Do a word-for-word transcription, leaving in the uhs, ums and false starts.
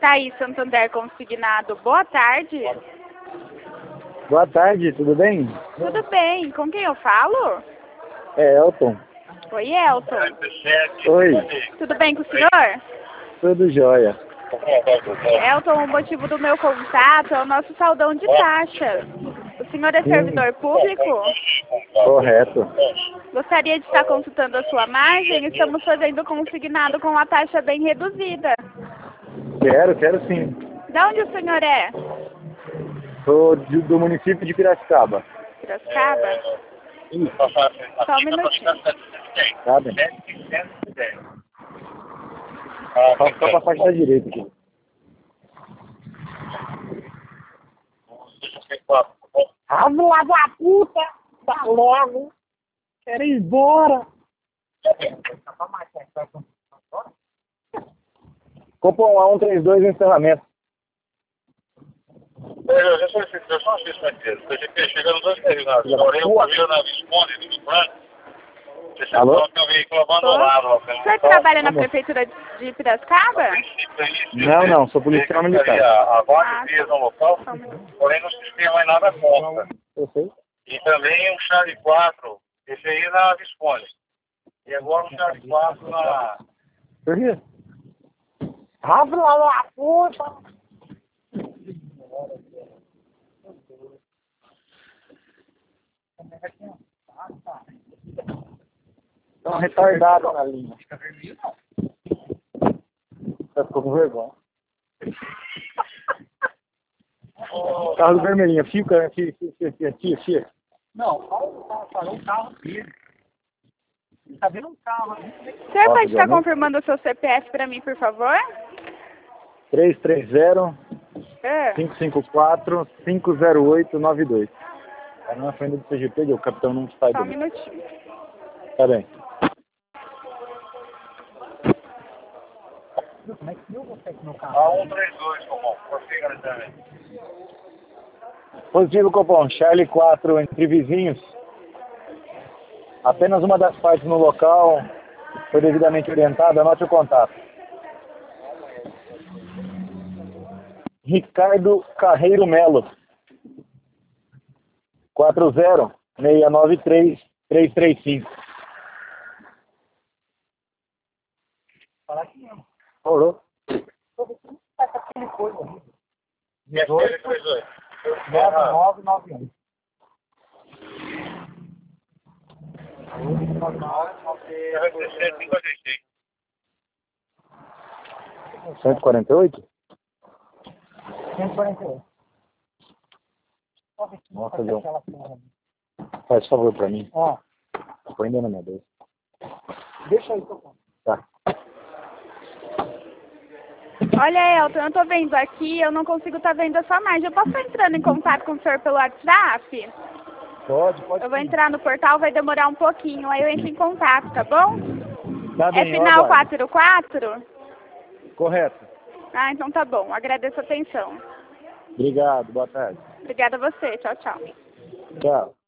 Thaís Santander Consignado, boa tarde. Boa tarde, tudo bem? Tudo bem, com quem eu falo? É Elton. Oi, Elton. Oi, Tudo bem com o senhor? tudo jóia. Elton, o motivo do meu contato é o nosso saldão de taxas. O senhor é servidor público? Correto. Gostaria de estar consultando a sua margem. Estamos fazendo consignado com uma taxa bem reduzida. Quero, quero sim. De onde o senhor é? Sou de- do município de Piracicaba. Piracicaba? Isso. Só um minutinho. Tá bem. Só, só pra parte da direita aqui. Ah, lá da puta! Tá logo! Quero ir embora! Copom A um três dois, encerramento. Eu já solicitei, eu só assisto certeza. Eu já chegando dois terminais. Porém, eu passei na Visconde do Franco. Você Alô? sabe que eu veículo abandonado. O senhor trabalha na prefeitura de Piracicaba? Não, não, sou policial militar. Há vários dias no local, porém no sistema é nada consta. Eu sei. E também um chave quatro, esse aí na Visconde. E agora um chave quatro na... Por quê? Ah, lá da puta! Estão retardados na linha. Você ficou com vergonha. Carro do vermelhinho, fica aqui, aqui, aqui, aqui, aqui. Não, parou o carro dele. Tá vendo um carro ali? O senhor pode estar confirmando o seu C P F para mim, por favor? três três zero, É. cinco cinco quatro, cinco zero oito nove dois. Tá na frente do C G P, o capitão não sai Só um dele. minutinho. Tá bem. Como é que viu você aqui no carro? A um três dois, comum. Prossiga também. Positivo, Copom. Charlie quatro, entre vizinhos. Apenas uma das partes no local foi devidamente orientada. Anote o contato. Ricardo Carreiro Melo. quatro zero seis nove três três três cinco. Falar que não. Orou. Tá com aquele coisa ali. E aquele três oito? nove nove nove um. cento e quarenta e oito? cento e quarenta e oito. Nossa, João. Faz favor pra mim. Ó, Põe dentro da minha bolsa. deixa aí, tô falando. Tá. Olha, Elton, eu tô vendo aqui, eu não consigo estar vendo a sua margem. Eu posso estar entrando em contato com o senhor pelo WhatsApp? Pode, pode. Eu vou sim. entrar no portal, vai demorar um pouquinho, aí eu entro em contato, tá bom? Tá bem, É eu final aguardo. quatro quatro? Correto. Ah, então tá bom. Agradeço a atenção. Obrigado, boa tarde. Obrigada a você. Tchau, tchau. Tchau.